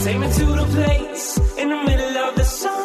Take me to the place in the middle of the sun.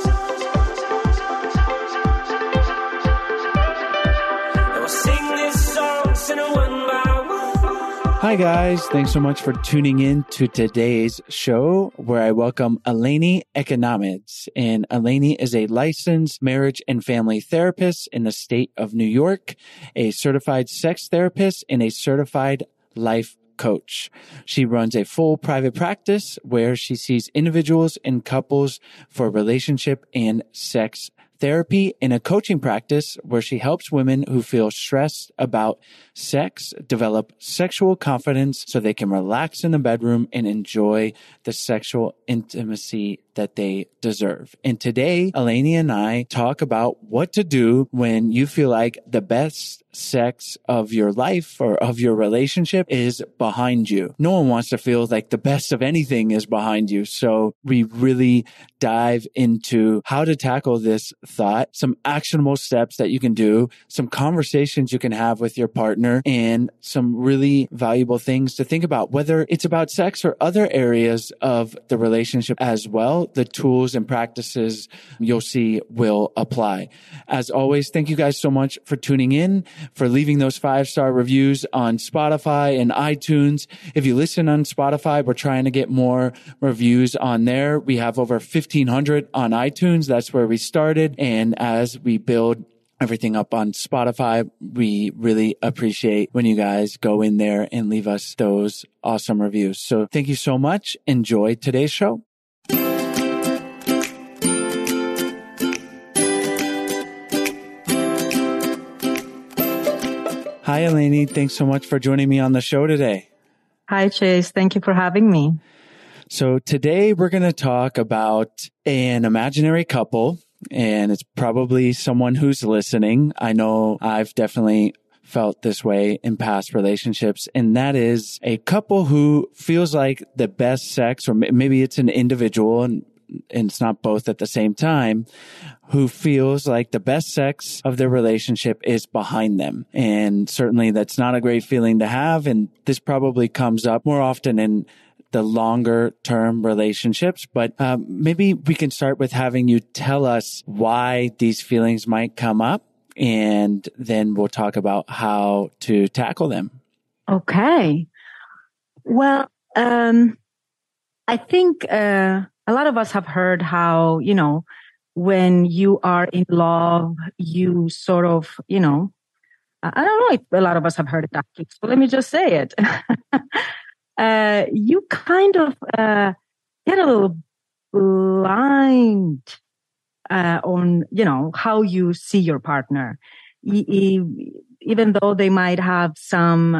And we'll sing this song, sing it one by one. Hi guys, thanks so much for tuning in to today's show where I welcome Eleni Ekonomides. And Eleni is a licensed marriage and family therapist in the state of New York, a certified sex therapist, and a certified life coach. She runs a full private practice where she sees individuals and couples for relationship and sex therapy, and a coaching practice where she helps women who feel stressed about sex develop sexual confidence so they can relax in the bedroom and enjoy the sexual intimacy that they deserve. And today, Eleni and I talk about what to do when you feel like the best sex of your life or of your relationship is behind you. No one wants to feel like the best of anything is behind you. So we really dive into how to tackle this thought, some actionable steps that you can do, some conversations you can have with your partner, and some really valuable things to think about, whether it's about sex or other areas of the relationship as well. The tools and practices you'll see will apply. As always, thank you guys so much for tuning in, for leaving those 5-star reviews on Spotify and iTunes. If you listen on Spotify, we're trying to get more reviews on there. We have over 1,500 on iTunes. That's where we started. And as we build everything up on Spotify, we really appreciate when you guys go in there and leave us those awesome reviews. So thank you so much. Enjoy today's show. Hi, Eleni. Thanks so much for joining me on the show today. Hi, Chase. Thank you for having me. So today we're going to talk about an imaginary couple, and it's probably someone who's listening. I know I've definitely felt this way in past relationships, and that is a couple who feels like the best sex, or maybe it's an individual and it's not both at the same time, who feels like the best sex of their relationship is behind them. And certainly that's not a great feeling to have. And this probably comes up more often in the longer term relationships. But maybe we can start with having you tell us why these feelings might come up, and then we'll talk about how to tackle them. Okay. Well, I think a lot of us have heard how, when you are in love, you sort of, I don't know if a lot of us have heard that, so let me just say it. You kind of get a little blind on, how you see your partner. Even though they might have some,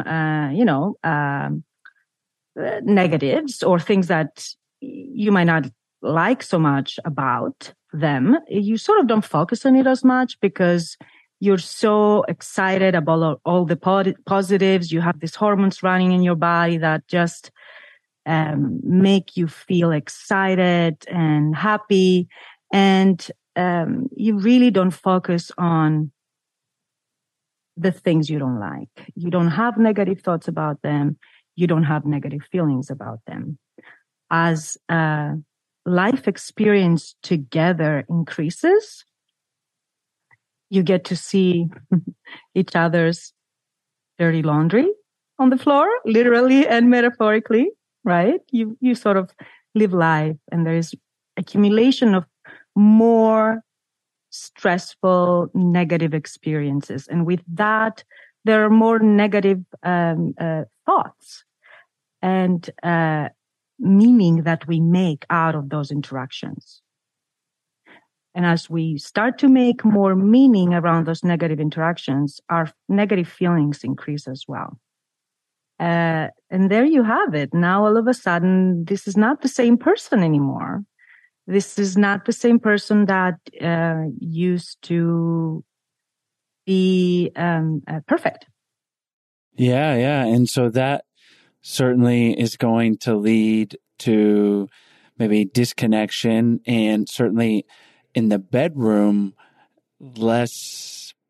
negatives or things that you might not like so much about them, you sort of don't focus on it as much because you're so excited about all the positives. You have these hormones running in your body that just make you feel excited and happy. And you really don't focus on the things you don't like. You don't have negative thoughts about them. You don't have negative feelings about them. As life experience together increases, you get to see each other's dirty laundry on the floor, literally and metaphorically, right? You sort of live life, and there is accumulation of more stressful, negative experiences. And with that, there are more negative thoughts and meaning that we make out of those interactions. And as we start to make more meaning around those negative interactions, our negative feelings increase as well. And there you have it. Now, all of a sudden, this is not the same person anymore. This is not the same person that used to be perfect. Yeah. And so that certainly is going to lead to maybe disconnection, and certainly in the bedroom, less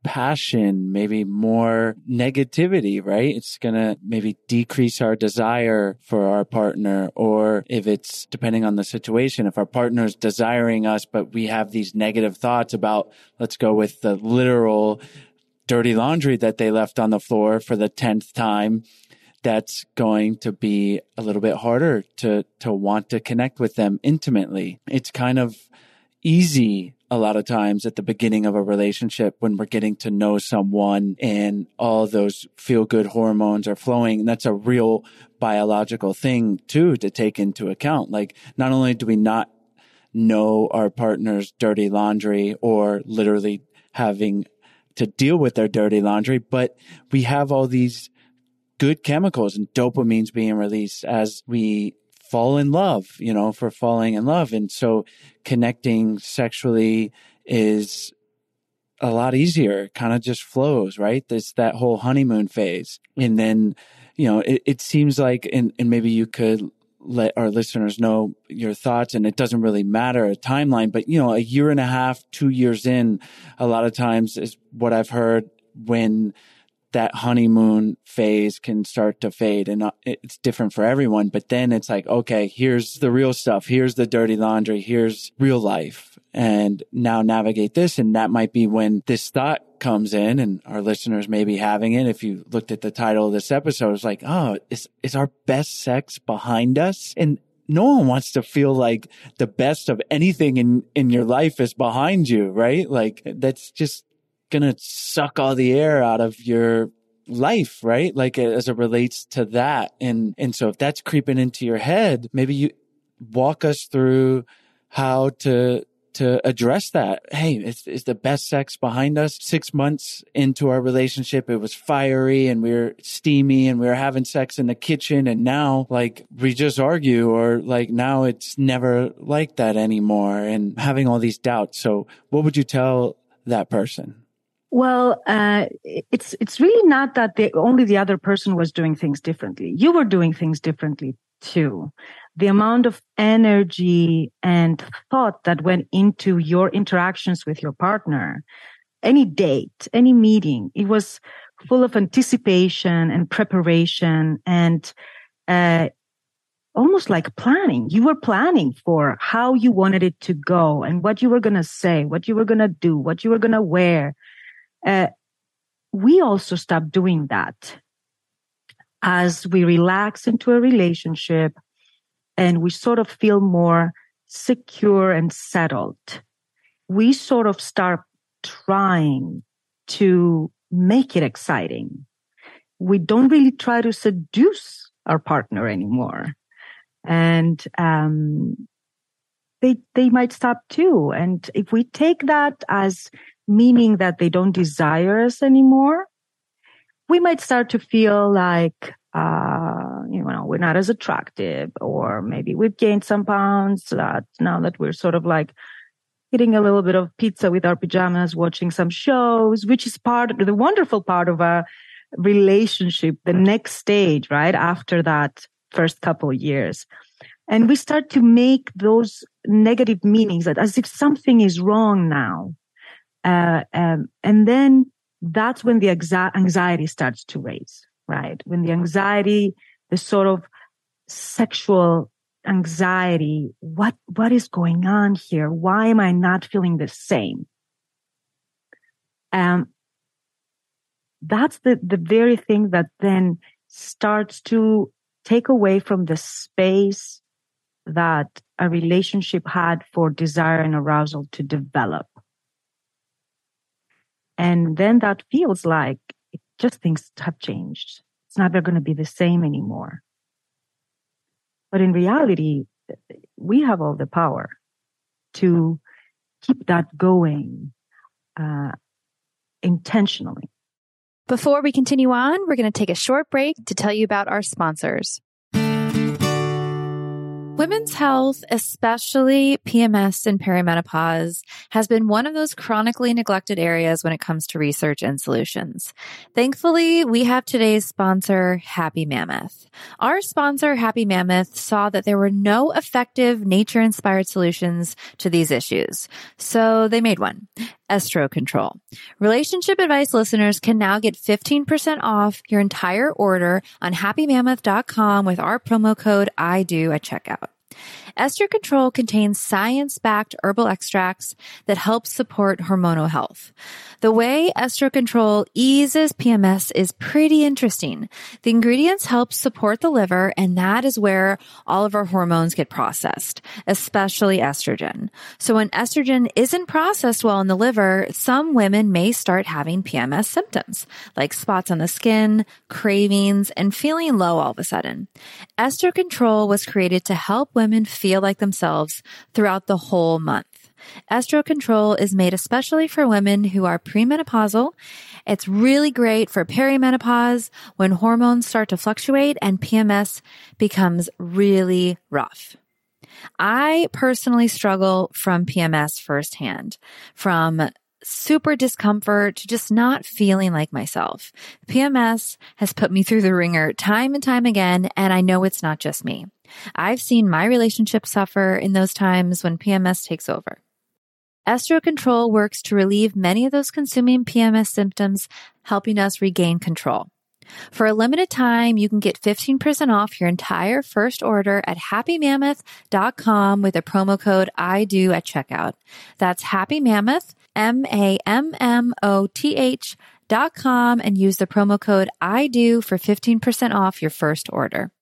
passion, maybe more negativity, right? It's going to maybe decrease our desire for our partner. Or if it's depending on the situation, if our partner is desiring us, but we have these negative thoughts about, let's go with the literal dirty laundry that they left on the floor for the 10th time, that's going to be a little bit harder to want to connect with them intimately. It's kind of easy a lot of times at the beginning of a relationship when we're getting to know someone and all those feel-good hormones are flowing. And that's a real biological thing too to take into account. Like, not only do we not know our partner's dirty laundry or literally having to deal with their dirty laundry, but we have all these good chemicals and dopamine's being released as we fall in love, for falling in love. And so connecting sexually is a lot easier. It kind of just flows, right? There's that whole honeymoon phase. And then, it seems like, and maybe you could let our listeners know your thoughts, and it doesn't really matter a timeline, but, a year and a half, 2 years in, a lot of times is what I've heard when that honeymoon phase can start to fade, and it's different for everyone. But then it's like, okay, here's the real stuff. Here's the dirty laundry. Here's real life. And now navigate this. And that might be when this thought comes in, and our listeners may be having it. If you looked at the title of this episode, it's like, oh, is our best sex behind us? And no one wants to feel like the best of anything in your life is behind you, right? Like, that's just going to suck all the air out of your life, right? Like, as it relates to that. And so if that's creeping into your head, maybe you walk us through how to address that. Hey, is the best sex behind us? 6 months into our relationship, it was fiery and we were steamy and we were having sex in the kitchen. And now, like, we just argue, or like, now it's never like that anymore, and having all these doubts. So what would you tell that person? Well, it's really not that only the other person was doing things differently. You were doing things differently too. The amount of energy and thought that went into your interactions with your partner, any date, any meeting, it was full of anticipation and preparation and almost like planning. You were planning for how you wanted it to go and what you were going to say, what you were going to do, what you were going to wear. We also stopped doing that as we relax into a relationship and we sort of feel more secure and settled. We sort of start trying to make it exciting. We don't really try to seduce our partner anymore. And they might stop too. And if we take that as meaning that they don't desire us anymore, we might start to feel like, we're not as attractive, or maybe we've gained some pounds that now that we're sort of like eating a little bit of pizza with our pajamas, watching some shows, which is the wonderful part of a relationship, the next stage, right? After that first couple years. And we start to make those negative meanings as if something is wrong now. And then that's when the anxiety starts to raise, right? When the anxiety, the sort of sexual anxiety, what is going on here? Why am I not feeling the same? That's the very thing that then starts to take away from the space that a relationship had for desire and arousal to develop. And then that feels like things have changed. It's never going to be the same anymore. But in reality, we have all the power to keep that going intentionally. Before we continue on, we're going to take a short break to tell you about our sponsors. Women's health, especially PMS and perimenopause, has been one of those chronically neglected areas when it comes to research and solutions. Thankfully, we have today's sponsor, Happy Mammoth. Our sponsor, Happy Mammoth, saw that there were no effective nature-inspired solutions to these issues, so they made one. Estro Control. Relationship Advice listeners can now get 15% off your entire order on happymammoth.com with our promo code IDO at checkout. Estro Control contains science-backed herbal extracts that help support hormonal health. The way Estro Control eases PMS is pretty interesting. The ingredients help support the liver, and that is where all of our hormones get processed, especially estrogen. So when estrogen isn't processed well in the liver, some women may start having PMS symptoms, like spots on the skin, cravings, and feeling low all of a sudden. Estro Control was created to help women feel like themselves throughout the whole month. Estro Control is made especially for women who are premenopausal. It's really great for perimenopause when hormones start to fluctuate and PMS becomes really rough. I personally struggle from PMS firsthand, from super discomfort to just not feeling like myself. PMS has put me through the ringer time and time again, and I know it's not just me. I've seen my relationship suffer in those times when PMS takes over. Estro Control works to relieve many of those consuming PMS symptoms, helping us regain control. For a limited time, you can get 15% off your entire first order at happymammoth.com with the promo code IDO at checkout. That's happymammoth, MAMMOTH.com, and use the promo code IDO for 15% off your first order.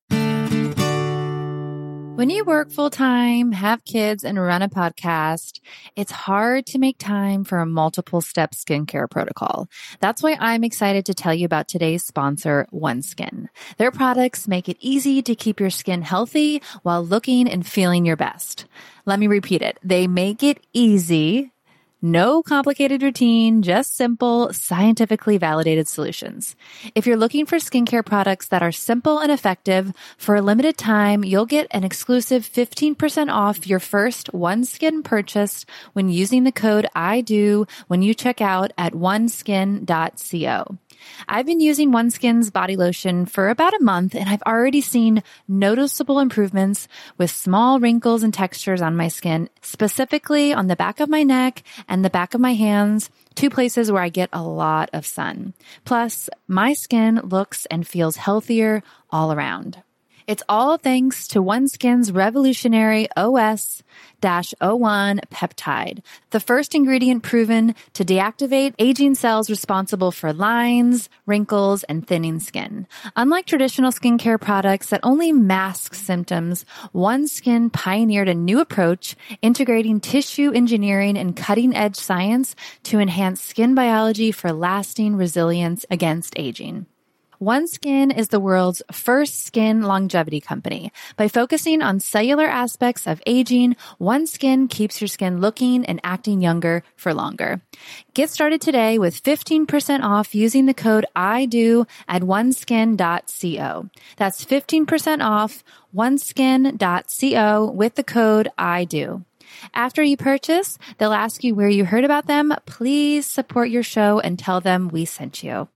When you work full-time, have kids, and run a podcast, it's hard to make time for a multiple-step skincare protocol. That's why I'm excited to tell you about today's sponsor, OneSkin. Their products make it easy to keep your skin healthy while looking and feeling your best. Let me repeat it. They make it easy. No complicated routine, just simple, scientifically validated solutions. If you're looking for skincare products that are simple and effective, for a limited time, you'll get an exclusive 15% off your first OneSkin purchase when using the code IDO when you check out at oneskin.co. I've been using OneSkin's body lotion for about a month, and I've already seen noticeable improvements with small wrinkles and textures on my skin, specifically on the back of my neck and the back of my hands, two places where I get a lot of sun. Plus, my skin looks and feels healthier all around. It's all thanks to OneSkin's revolutionary OS-01 peptide, the first ingredient proven to deactivate aging cells responsible for lines, wrinkles, and thinning skin. Unlike traditional skincare products that only mask symptoms, OneSkin pioneered a new approach integrating tissue engineering and cutting-edge science to enhance skin biology for lasting resilience against aging. OneSkin is the world's first skin longevity company. By focusing on cellular aspects of aging, OneSkin keeps your skin looking and acting younger for longer. Get started today with 15% off using the code IDO at oneskin.co. That's 15% off oneskin.co with the code IDO. After you purchase, they'll ask you where you heard about them. Please support your show and tell them we sent you.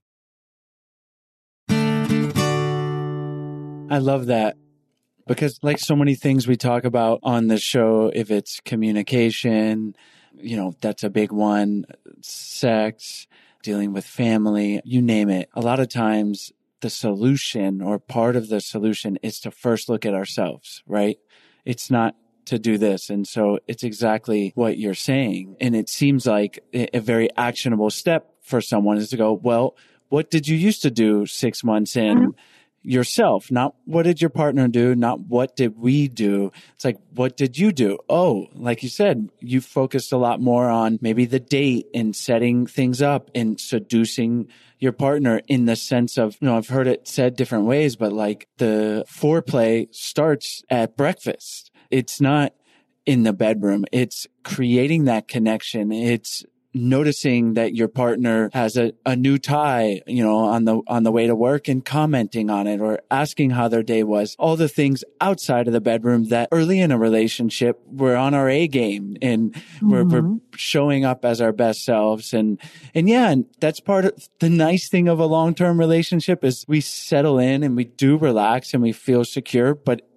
I love that because like so many things we talk about on the show, if it's communication, that's a big one, sex, dealing with family, you name it. A lot of times the solution or part of the solution is to first look at ourselves, right? It's not to do this. And so it's exactly what you're saying. And it seems like a very actionable step for someone is to go, well, what did you used to do 6 months in? Mm-hmm. Yourself, not what did your partner do, not what did we do. It's like, what did you do? Oh, like you said, you focused a lot more on maybe the date and setting things up and seducing your partner in the sense of, I've heard it said different ways, but like the foreplay starts at breakfast. It's not in the bedroom. It's creating that connection. It's noticing that your partner has a new tie, on the way to work and commenting on it or asking how their day was. All the things outside of the bedroom that early in a relationship, we're on our A game and we're showing up as our best selves. And that's part of the nice thing of a long-term relationship is we settle in and we do relax and we feel secure, but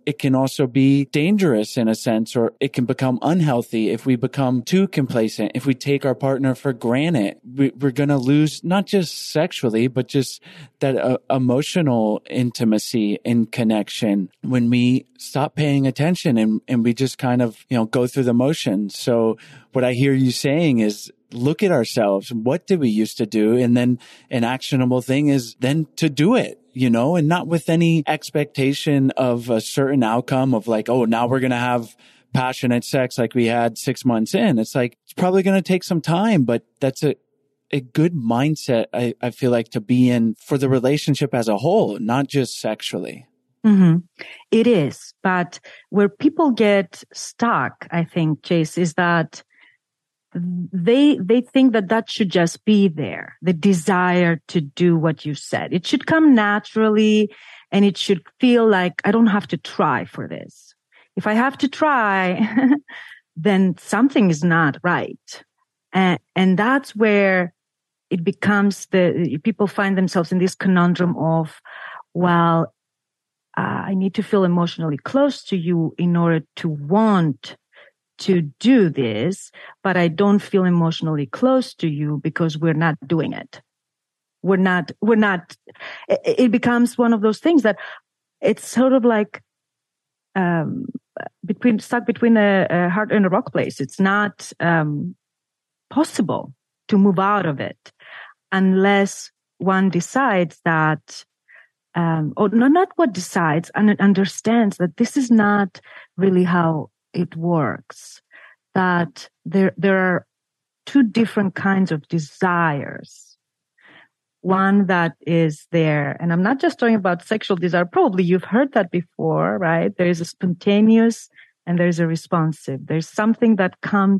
it can also be dangerous in a sense, or it can become unhealthy if we become too complacent. If we take our partner for granted, we're going to lose not just sexually, but just that emotional intimacy and connection when we stop paying attention and we just kind of, go through the motions. So what I hear you saying is, look at ourselves. What did we used to do? And then an actionable thing is then to do it, and not with any expectation of a certain outcome of like, oh, now we're going to have passionate sex like we had 6 months in. It's like, it's probably going to take some time, but that's a good mindset, I feel like, to be in for the relationship as a whole, not just sexually. Mm-hmm. It is. But where people get stuck, I think, Chase, is that they think that should just be there. The desire to do what you said. It should come naturally, and it should feel like I don't have to try for this. If I have to try, then something is not right. And that's where it becomes people find themselves in this conundrum of, well, I need to feel emotionally close to you in order to want to do this, but I don't feel emotionally close to you because we're not doing it. It becomes one of those things that it's sort of like, stuck between a hard and a rock place. It's not, possible to move out of it unless one decides that, or not what decides, and understands that this is not really how it works, that there are two different kinds of desires. One that is there, and I'm not just talking about sexual desire. Probably you've heard that before, right? There is a spontaneous and there's a responsive. There's something that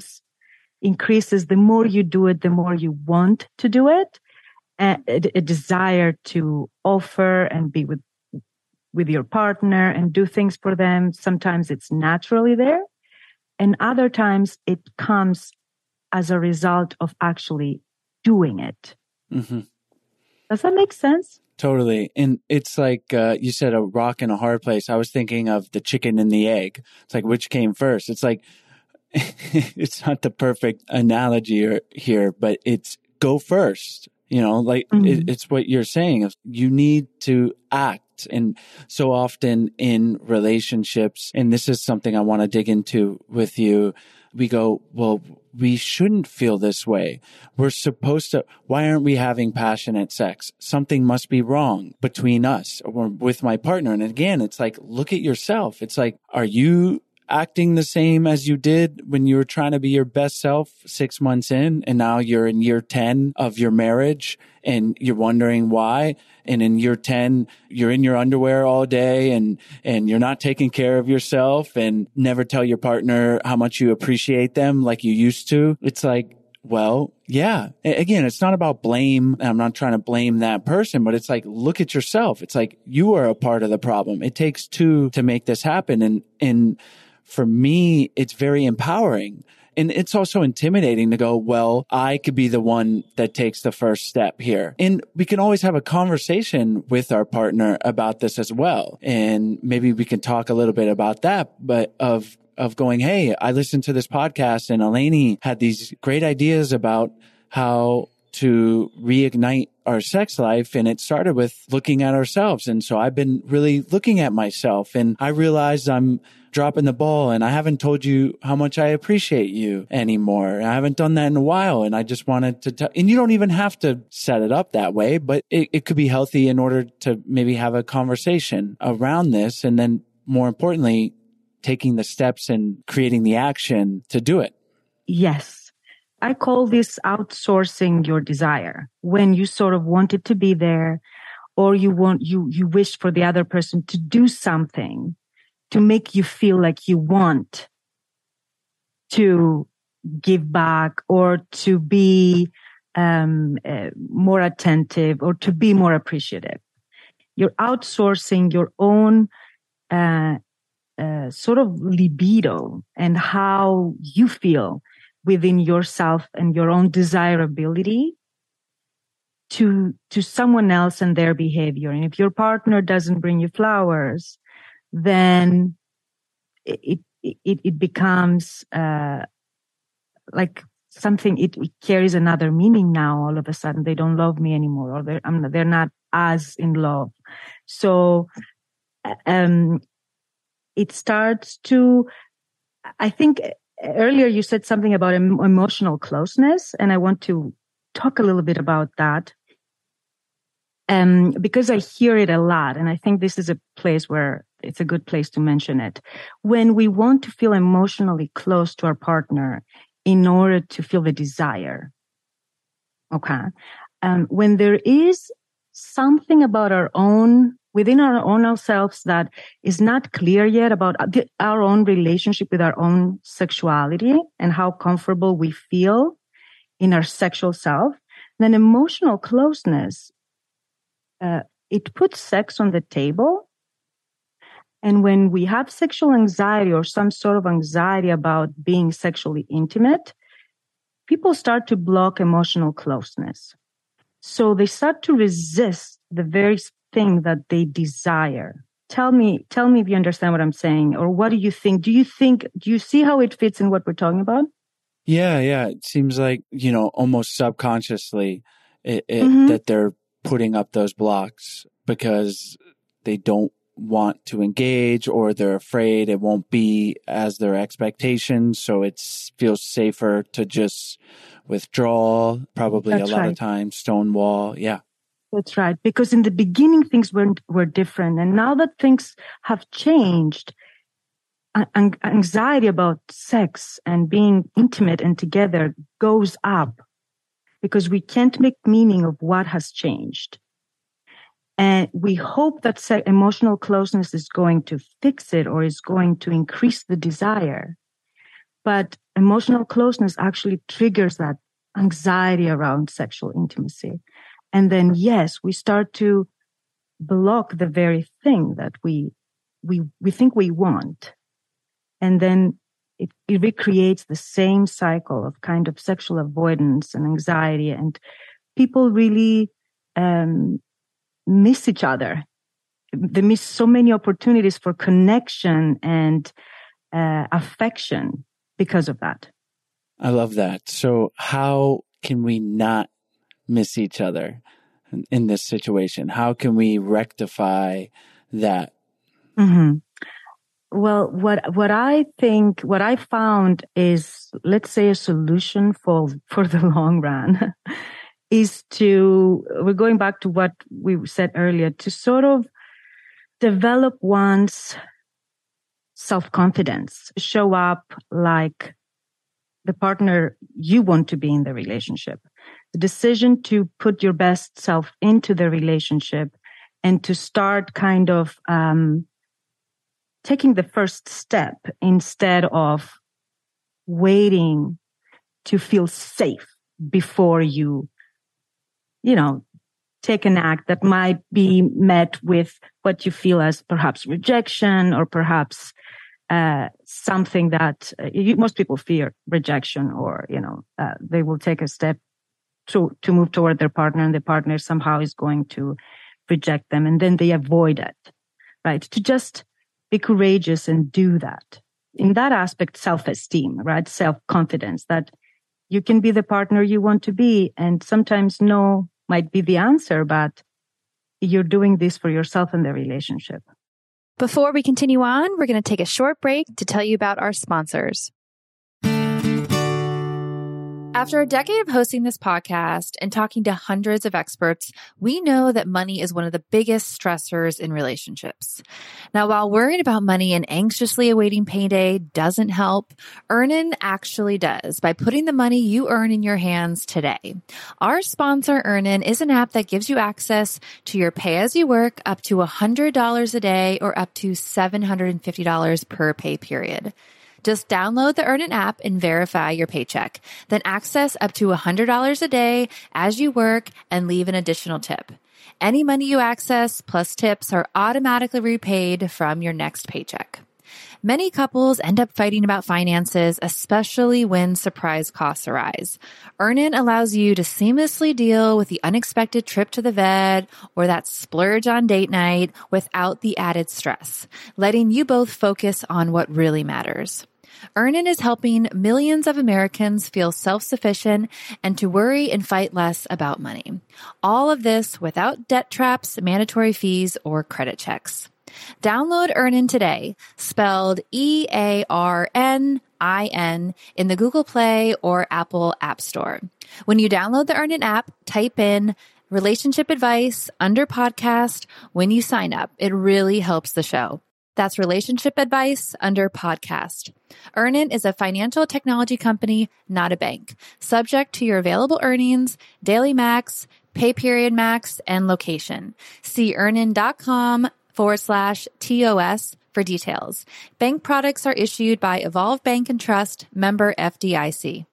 increases the more you do it, the more you want to do it. A desire to offer and be with your partner and do things for them. Sometimes it's naturally there, and other times it comes as a result of actually doing it. Mm-hmm. Does that make sense? Totally. And it's like you said, a rock and a hard place. I was thinking of the chicken and the egg. It's like, which came first? It's like, it's not the perfect analogy here, but it's go first. It's what you're saying. You need to act. And so often in relationships, and this is something I want to dig into with you, we go, well, we shouldn't feel this way. We're supposed to, why aren't we having passionate sex? Something must be wrong between us or with my partner. And again, it's like, look at yourself. It's like, are you acting the same as you did when you were trying to be your best self 6 months in, and now you're in year 10 of your marriage and you're wondering why? And in year 10, you're in your underwear all day and you're not taking care of yourself and never tell your partner how much you appreciate them like you used to. It's like, well, yeah. Again, it's not about blame. I'm not trying to blame that person, but it's like, look at yourself. It's like, you are a part of the problem. It takes two to make this happen. And for me, it's very empowering. And it's also intimidating to go, well, I could be the one that takes the first step here. And we can always have a conversation with our partner about this as well. And maybe we can talk a little bit about that, but of going, hey, I listened to this podcast and Eleni had these great ideas about how to reignite our sex life. And it started with looking at ourselves. And so I've been really looking at myself, and I realized I'm dropping the ball and I haven't told you how much I appreciate you anymore. I haven't done that in a while. And I just wanted to and you don't even have to set it up that way, but it could be healthy in order to maybe have a conversation around this. And then more importantly, taking the steps and creating the action to do it. Yes. I call this outsourcing your desire. When you sort of want it to be there, or you wish for the other person to do something to make you feel like you want to give back or to be more attentive or to be more appreciative. You're outsourcing your own sort of libido and how you feel within yourself and your own desirability to someone else and their behavior. And if your partner doesn't bring you flowers, then it becomes like something. It carries another meaning now. All of a sudden, they don't love me anymore, or they're not as in love. So it starts to. I think earlier you said something about emotional closeness, and I want to talk a little bit about that. Because I hear it a lot, and I think this is a place where it's a good place to mention it. When we want to feel emotionally close to our partner in order to feel the desire, okay? When there is something about within our own selves that is not clear yet about our own relationship with our own sexuality and how comfortable we feel in our sexual self, then emotional closeness, it puts sex on the table. And when we have sexual anxiety or some sort of anxiety about being sexually intimate, people start to block emotional closeness. So they start to resist the very thing that they desire. Tell me if you understand what I'm saying, or what do you think? Do you see how it fits in what we're talking about? Yeah. It seems like, almost subconsciously that they're putting up those blocks because they don't want to engage, or they're afraid it won't be as their expectations. So it feels safer to just withdraw, probably. That's a lot of times, stonewall. Yeah. That's right. Because in the beginning, things were different. And now that things have changed, anxiety about sex and being intimate and together goes up because we can't make meaning of what has changed. And we hope that emotional closeness is going to fix it or is going to increase the desire. But emotional closeness actually triggers that anxiety around sexual intimacy. And then, yes, we start to block the very thing that we think we want. And then it recreates the same cycle of kind of sexual avoidance and anxiety. And people really miss each other. They miss so many opportunities for connection and affection because of that. I love that. So how can we not miss each other in this situation? How can we rectify that? Mm-hmm. Well, what I found is, let's say, a solution for the long run is we're going back to what we said earlier, to sort of develop one's self-confidence, show up like the partner you want to be in the relationship. The decision to put your best self into the relationship and to start kind of taking the first step instead of waiting to feel safe before you take an act that might be met with what you feel as perhaps rejection, or perhaps something that most people fear rejection, or, they will take a step to move toward their partner, and the partner somehow is going to reject them. And then they avoid it, right? To just be courageous and do that. In that aspect, self-esteem, right? Self-confidence, that you can be the partner you want to be. And sometimes no might be the answer, but you're doing this for yourself and the relationship. Before we continue on, we're going to take a short break to tell you about our sponsors. After a decade of hosting this podcast and talking to hundreds of experts, we know that money is one of the biggest stressors in relationships. Now, while worrying about money and anxiously awaiting payday doesn't help, Earnin actually does by putting the money you earn in your hands today. Our sponsor, Earnin, is an app that gives you access to your pay-as-you-work up to $100 a day or up to $750 per pay period. Just download the Earnin app and verify your paycheck. Then access up to $100 a day as you work and leave an additional tip. Any money you access plus tips are automatically repaid from your next paycheck. Many couples end up fighting about finances, especially when surprise costs arise. Earnin allows you to seamlessly deal with the unexpected trip to the vet or that splurge on date night without the added stress, letting you both focus on what really matters. Earnin is helping millions of Americans feel self-sufficient and to worry and fight less about money. All of this without debt traps, mandatory fees, or credit checks. Download Earnin today, spelled EARNIN, in the Google Play or Apple App Store. When you download the Earnin app, type in relationship advice under podcast when you sign up. It really helps the show. That's relationship advice under podcast. Earnin is a financial technology company, not a bank. Subject to your available earnings, daily max, pay period max, and location. See earnin.com/TOS for details. Bank products are issued by Evolve Bank and Trust, member FDIC.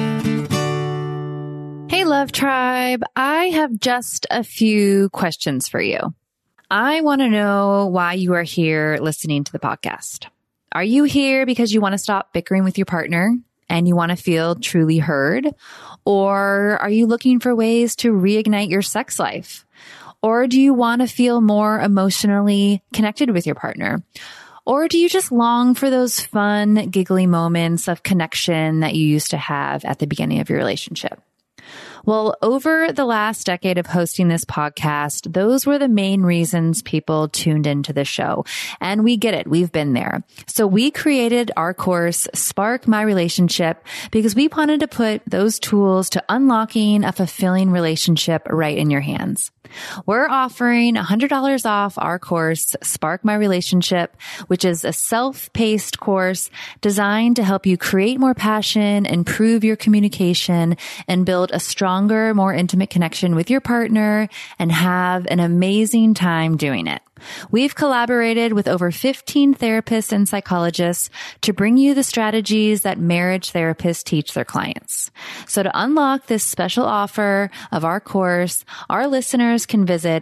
Hey, Love Tribe. I have just a few questions for you. I want to know why you are here listening to the podcast. Are you here because you want to stop bickering with your partner and you want to feel truly heard? Or are you looking for ways to reignite your sex life? Or do you want to feel more emotionally connected with your partner? Or do you just long for those fun, giggly moments of connection that you used to have at the beginning of your relationship? Well, over the last decade of hosting this podcast, those were the main reasons people tuned into the show. And we get it. We've been there. So we created our course, Spark My Relationship, because we wanted to put those tools to unlocking a fulfilling relationship right in your hands. We're offering $100 off our course, Spark My Relationship, which is a self-paced course designed to help you create more passion, improve your communication, and build a stronger, more intimate connection with your partner and have an amazing time doing it. We've collaborated with over 15 therapists and psychologists to bring you the strategies that marriage therapists teach their clients. So to unlock this special offer of our course, our listeners can visit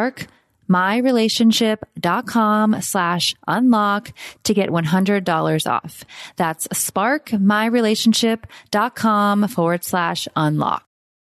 sparkmyrelationship.com/unlock to get $100 off. That's sparkmyrelationship.com/unlock.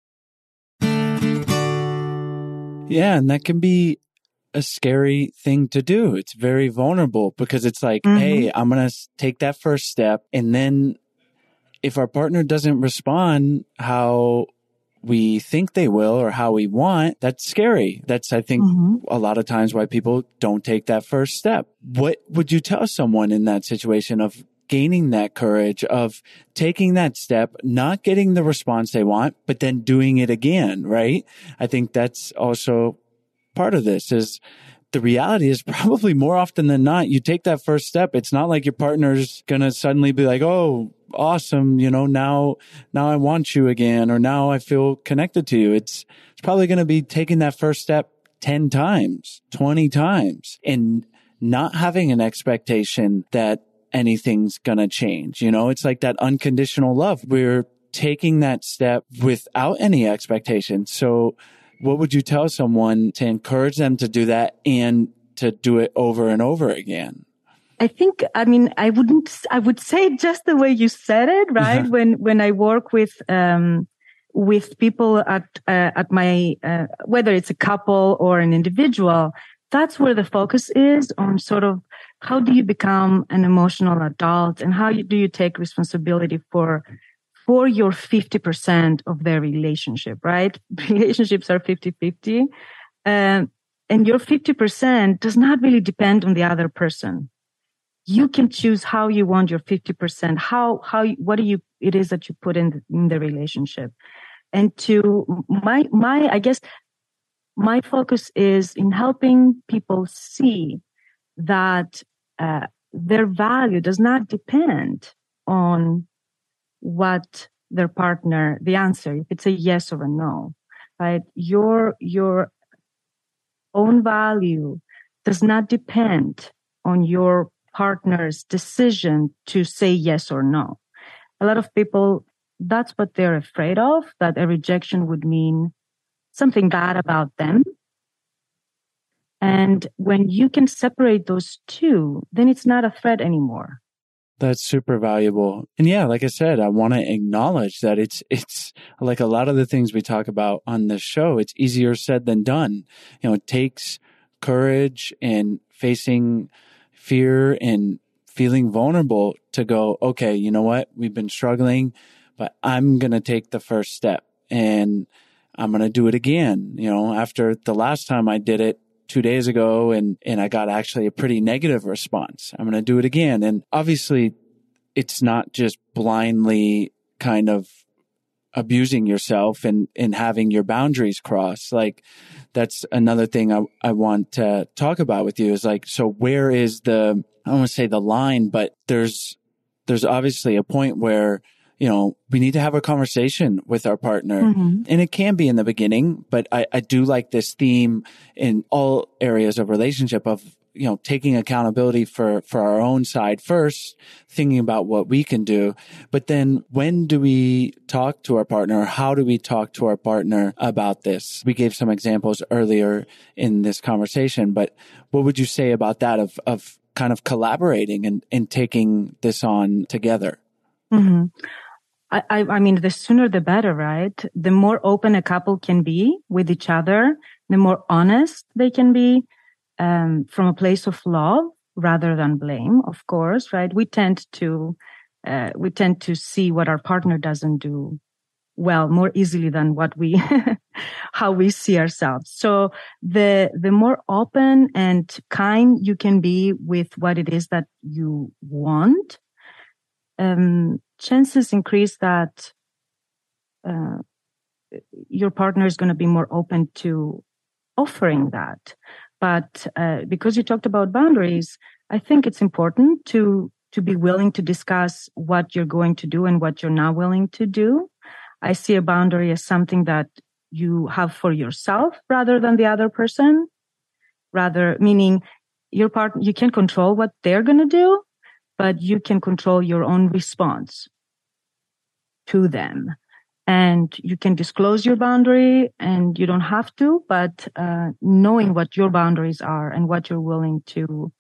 Yeah, and that can be a scary thing to do. It's very vulnerable because it's like, hey, I'm going to take that first step. And then if our partner doesn't respond how we think they will or how we want, that's scary. That's, I think, a lot of times why people don't take that first step. What would you tell someone in that situation of gaining that courage, of taking that step, not getting the response they want, but then doing it again, right? I think that's also part of this. Is the reality is probably more often than not, you take that first step. It's not like your partner's going to suddenly be like, oh, awesome. Now I want you again, or now I feel connected to you. It's probably going to be taking that first step 10 times, 20 times, and not having an expectation that anything's going to change. It's like that unconditional love. We're taking that step without any expectation. So what would you tell someone to encourage them to do that and to do it over and over again? I would say it just the way you said it, right? When I work with people at my, whether it's a couple or an individual, that's where the focus is on sort of how do you become an emotional adult and how do you take responsibility for your 50% of their relationship, right? Relationships are 50-50. And your 50% does not really depend on the other person. You can choose how you want your 50%, it is that you put in the relationship. And my focus is in helping people see that their value does not depend on what their partner, the answer, if it's a yes or a no, right? Your own value does not depend on your partner's decision to say yes or no. A lot of people, that's what they're afraid of, that a rejection would mean something bad about them. And when you can separate those two, then it's not a threat anymore. That's super valuable. And yeah, like I said, I want to acknowledge that it's like a lot of the things we talk about on this show, it's easier said than done. It takes courage and facing fear and feeling vulnerable to go, okay, you know what? We've been struggling, but I'm going to take the first step and I'm going to do it again. After the last time I did it 2 days ago and I got actually a pretty negative response. I'm going to do it again. And obviously it's not just blindly kind of abusing yourself and having your boundaries crossed. Like that's another thing I want to talk about with you is like, so where is I don't want to say the line, but there's obviously a point where we need to have a conversation with our partner. Mm-hmm. And it can be in the beginning, but I do like this theme in all areas of relationship of, taking accountability for our own side first, thinking about what we can do. But then when do we talk to our partner? How do we talk to our partner about this? We gave some examples earlier in this conversation, but what would you say about that of kind of collaborating and taking this on together? Mm-hmm. I mean, the sooner the better, right? The more open a couple can be with each other, the more honest they can be from a place of love rather than blame, of course, right? We tend to see what our partner doesn't do well more easily than how we see ourselves. So the more open and kind you can be with what it is that you want, chances increase that your partner is going to be more open to offering that. But because you talked about boundaries, I think it's important to be willing to discuss what you're going to do and what you're not willing to do. I see a boundary as something that you have for yourself rather than the other person. Meaning your partner, you can't control what they're going to do, but you can control your own response to them. And you can disclose your boundary and you don't have to, but knowing what your boundaries are and what you're willing to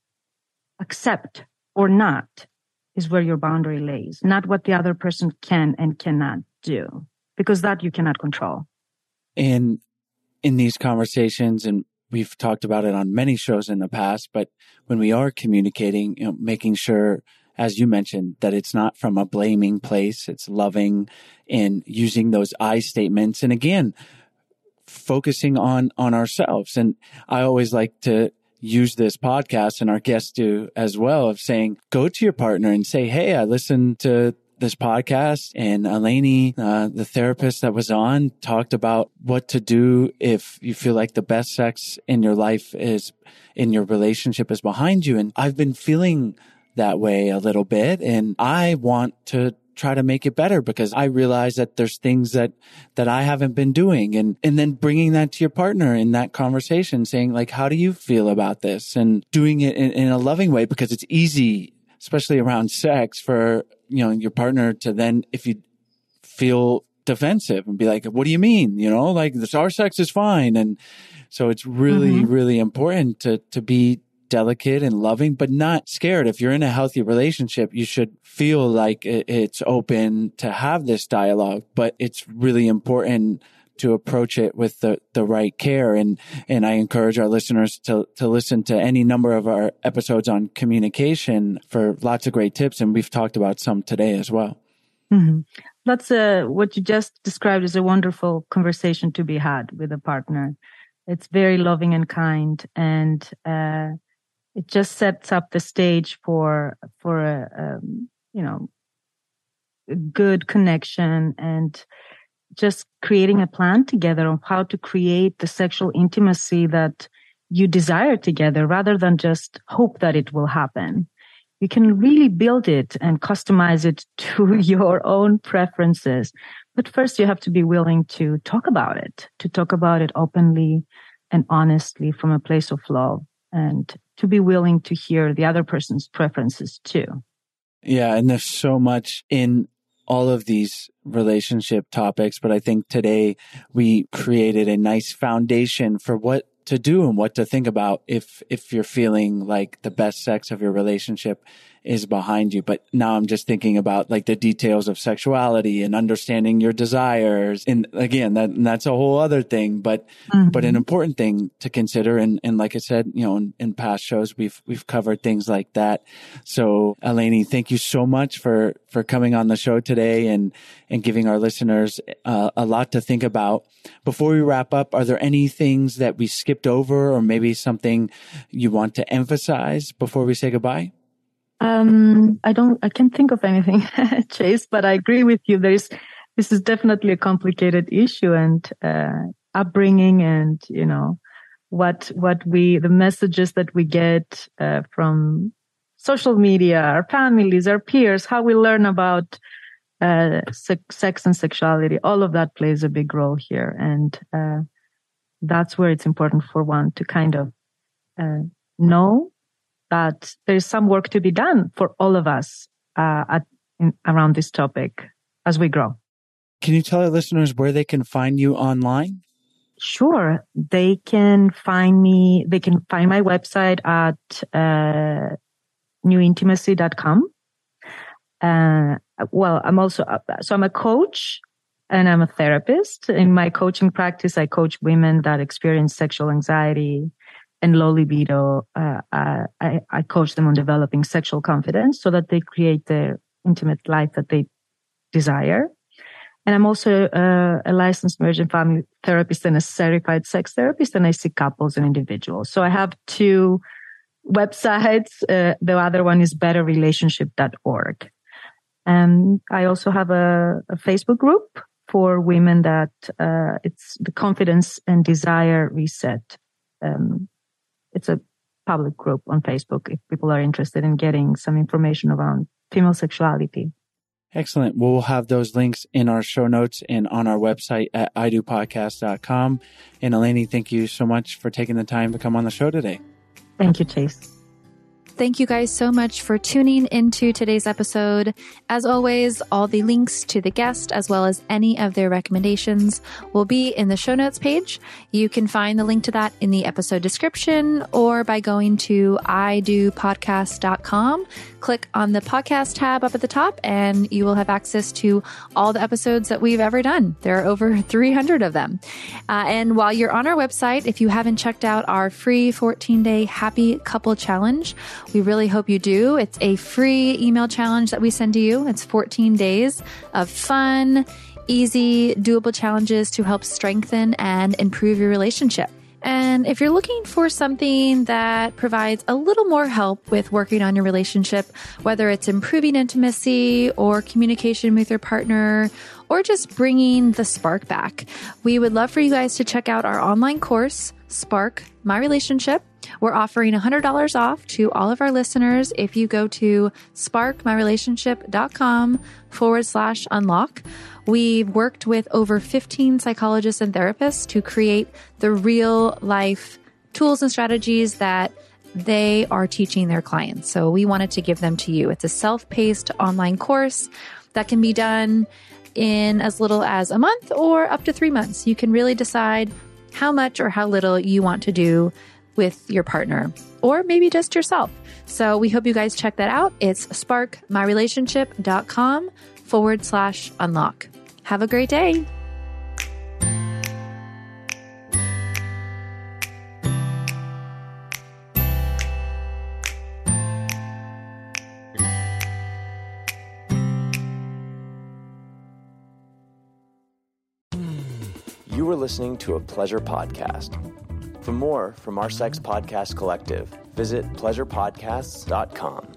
accept or not is where your boundary lays, not what the other person can and cannot do, because that you cannot control. And in these conversations, and we've talked about it on many shows in the past, but when we are communicating, making sure, as you mentioned, that it's not from a blaming place, it's loving and using those I statements. And again, focusing on ourselves. And I always like to use this podcast, and our guests do as well, of saying, go to your partner and say, hey, I listened to this podcast and Eleni, the therapist that was on, talked about what to do if you feel like the best sex in your life in your relationship is behind you. And I've been feeling that way a little bit, and I want to try to make it better because I realize that there's things that I haven't been doing, and then bringing that to your partner in that conversation, saying like, how do you feel about this? And doing it in a loving way, because it's easy, especially around sex, for your partner to then, if you feel defensive and be like, what do you mean? Like our sex is fine. And so it's really, really important to be delicate and loving, but not scared. If you're in a healthy relationship, you should feel like it's open to have this dialogue, but it's really important to approach it with the right care. And I encourage our listeners to listen to any number of our episodes on communication for lots of great tips. And we've talked about some today as well. Mm-hmm. That's what you just described is a wonderful conversation to be had with a partner. It's very loving and kind, and it just sets up the stage for a good connection, and just creating a plan together on how to create the sexual intimacy that you desire together, rather than just hope that it will happen. You can really build it and customize it to your own preferences. But first, you have to be willing to talk about it openly and honestly from a place of love, and to be willing to hear the other person's preferences too. Yeah, and there's so much in all of these relationship topics, but I think today we created a nice foundation for what to do and what to think about if you're feeling like the best sex of your relationship is behind you. But now I'm just thinking about like the details of sexuality and understanding your desires. And again, that's a whole other thing, but an important thing to consider. And like I said, in past shows, we've covered things like that. So Eleni, thank you so much for coming on the show today and giving our listeners a lot to think about. Before we wrap up, are there any things that we skipped over or maybe something you want to emphasize before we say goodbye? I can't think of anything, Chase, but I agree with you. This is definitely a complicated issue, and, upbringing and, the messages that we get, from social media, our families, our peers, how we learn about, sex and sexuality, all of that plays a big role here. And, that's where it's important for one to kind of, know that there's some work to be done for all of us around this topic as we grow. Can you tell our listeners where they can find you online? Sure. They can find my website at newintimacy.com. I'm a coach and I'm a therapist. In my coaching practice, I coach women that experience sexual anxiety and low libido. I coach them on developing sexual confidence so that they create the intimate life that they desire. And I'm also a licensed marriage and family therapist and a certified sex therapist, and I see couples and individuals. So I have 2 websites. The other one is betterrelationship.org. And I also have a Facebook group for women that it's the Confidence and Desire Reset. It's a public group on Facebook if people are interested in getting some information around female sexuality. Excellent. We'll have those links in our show notes and on our website at idopodcast.com. And Eleni, thank you so much for taking the time to come on the show today. Thank you, Chase. Thank you guys so much for tuning into today's episode. As always, all the links to the guest as well as any of their recommendations will be in the show notes page. You can find the link to that in the episode description or by going to idopodcast.com. Click on the podcast tab up at the top and you will have access to all the episodes that we've ever done. There are over 300 of them. And while you're on our website, if you haven't checked out our free 14-day Happy Couple Challenge, we really hope you do. It's a free email challenge that we send to you. It's 14 days of fun, easy, doable challenges to help strengthen and improve your relationship. And if you're looking for something that provides a little more help with working on your relationship, whether it's improving intimacy or communication with your partner, or just bringing the spark back, we would love for you guys to check out our online course, Spark My Relationship. We're offering $100 off to all of our listeners if you go to sparkmyrelationship.com/unlock. We've worked with over 15 psychologists and therapists to create the real life tools and strategies that they are teaching their clients. So we wanted to give them to you. It's a self-paced online course that can be done in as little as a month or up to 3 months. You can really decide how much or how little you want to do with your partner, or maybe just yourself. So we hope you guys check that out. It's sparkmyrelationship.com/unlock. Have a great day. You were listening to a Pleasure Podcast. For more from our Sex Podcast Collective, visit pleasurepodcasts.com.